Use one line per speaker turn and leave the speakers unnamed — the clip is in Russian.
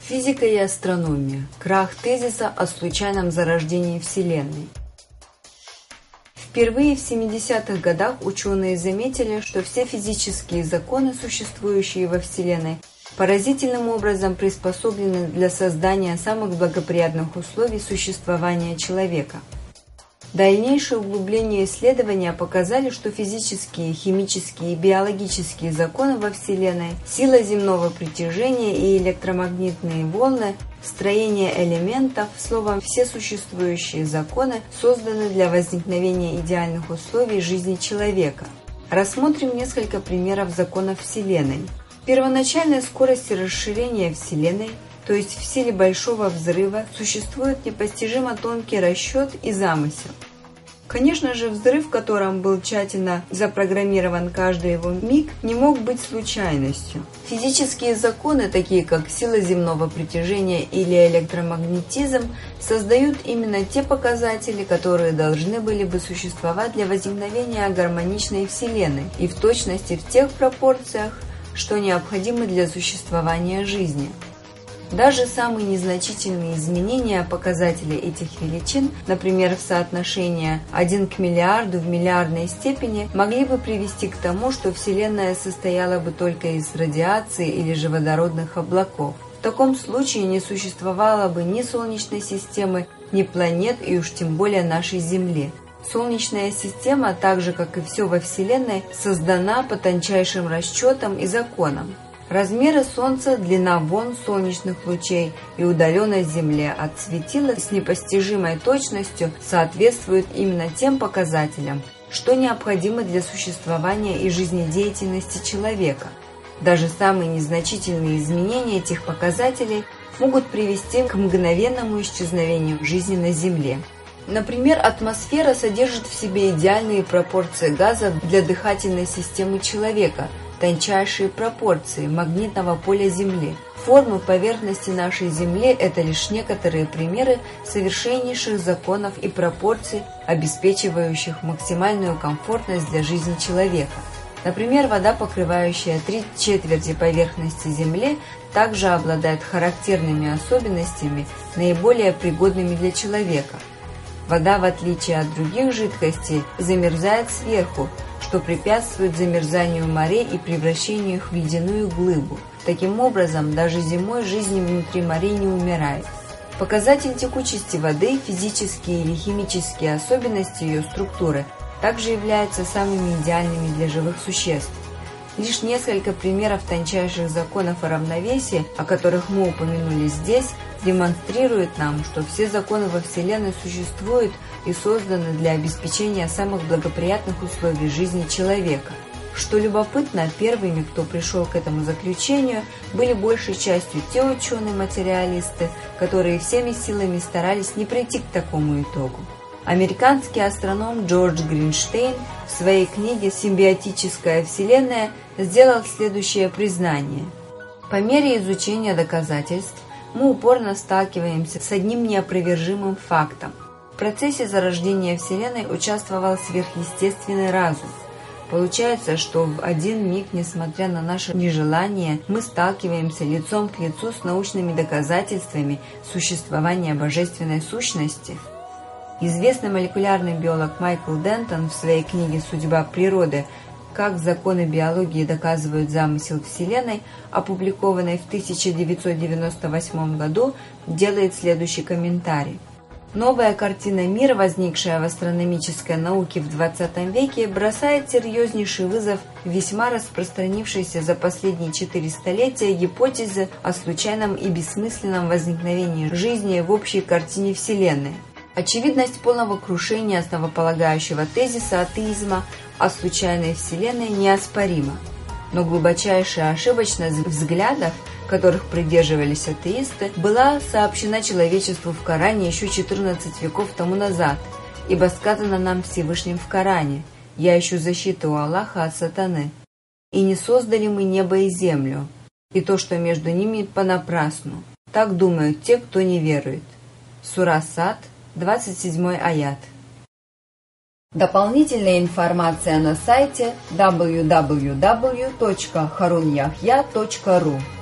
Физика и астрономия. Крах тезиса о случайном зарождении Вселенной. Впервые в 70-х годах ученые заметили, что все физические законы, существующие во Вселенной, поразительным образом приспособлены для создания самых благоприятных условий существования человека. Дальнейшее углубление исследования показали, что физические, химические и биологические законы во Вселенной, сила земного притяжения и электромагнитные волны, строение элементов, словом, все существующие законы созданы для возникновения идеальных условий жизни человека. Рассмотрим несколько примеров законов Вселенной. Первоначальной скорости расширения Вселенной, то есть в силе Большого Взрыва, существует непостижимо тонкий расчет и замысел. Конечно же, взрыв, в котором был тщательно запрограммирован каждый его миг, не мог быть случайностью. Физические законы, такие как сила земного притяжения или электромагнетизм, создают именно те показатели, которые должны были бы существовать для возникновения гармоничной Вселенной и в точности в тех пропорциях, что необходимы для существования жизни. Даже самые незначительные изменения показателей этих величин, например, в соотношении 1 к миллиарду в миллиардной степени, могли бы привести к тому, что Вселенная состояла бы только из радиации или же водородных облаков. В таком случае не существовало бы ни Солнечной системы, ни планет и уж тем более нашей Земли. Солнечная система, так же как и все во Вселенной, создана по тончайшим расчетам и законам. Размеры Солнца, длина волн солнечных лучей и удаленность Земли от светила с непостижимой точностью соответствуют именно тем показателям, что необходимо для существования и жизнедеятельности человека. Даже самые незначительные изменения этих показателей могут привести к мгновенному исчезновению жизни на Земле. Например, атмосфера содержит в себе идеальные пропорции газа для дыхательной системы человека, тончайшие пропорции магнитного поля Земли. Формы поверхности нашей Земли – это лишь некоторые примеры совершеннейших законов и пропорций, обеспечивающих максимальную комфортность для жизни человека. Например, вода, покрывающая 3/4 поверхности Земли, также обладает характерными особенностями, наиболее пригодными для человека. Вода, в отличие от других жидкостей, замерзает сверху, что препятствует замерзанию морей и превращению их в ледяную глыбу. Таким образом, даже зимой жизнь внутри морей не умирает. Показатель текучести воды, физические или химические особенности ее структуры, также являются самыми идеальными для живых существ. Лишь несколько примеров тончайших законов о равновесии, о которых мы упомянули здесь, демонстрируют нам, что все законы во Вселенной существуют и созданы для обеспечения самых благоприятных условий жизни человека. Что любопытно, первыми, кто пришел к этому заключению, были большей частью те ученые-материалисты, которые всеми силами старались не прийти к такому итогу. Американский астроном Джордж Гринштейн в своей книге «Симбиотическая Вселенная» сделал следующее признание. По мере изучения доказательств мы упорно сталкиваемся с одним неопровержимым фактом. В процессе зарождения Вселенной участвовал сверхъестественный разум. Получается, что в один миг, несмотря на наше нежелание, мы сталкиваемся лицом к лицу с научными доказательствами существования божественной сущности. Известный молекулярный биолог Майкл Дентон в своей книге «Судьба природы. Как законы биологии доказывают замысел Вселенной», опубликованной в 1998 году, делает следующий комментарий. Новая картина мира, возникшая в астрономической науке в XX веке, бросает серьезнейший вызов весьма распространившейся за последние 4 столетия гипотезе о случайном и бессмысленном возникновении жизни в общей картине Вселенной. Очевидность полного крушения основополагающего тезиса атеизма о случайной Вселенной неоспорима. Но глубочайшая ошибочность взглядов, которых придерживались атеисты, была сообщена человечеству в Коране еще 14 веков тому назад, ибо сказано нам Всевышним в Коране: «Я ищу защиту у Аллаха от сатаны. И не создали мы небо и землю, и то, что между ними, понапрасну. Так думают те, кто не верует». Сура Сад, 27 аят. Дополнительная информация на сайте www.harunyahya.ru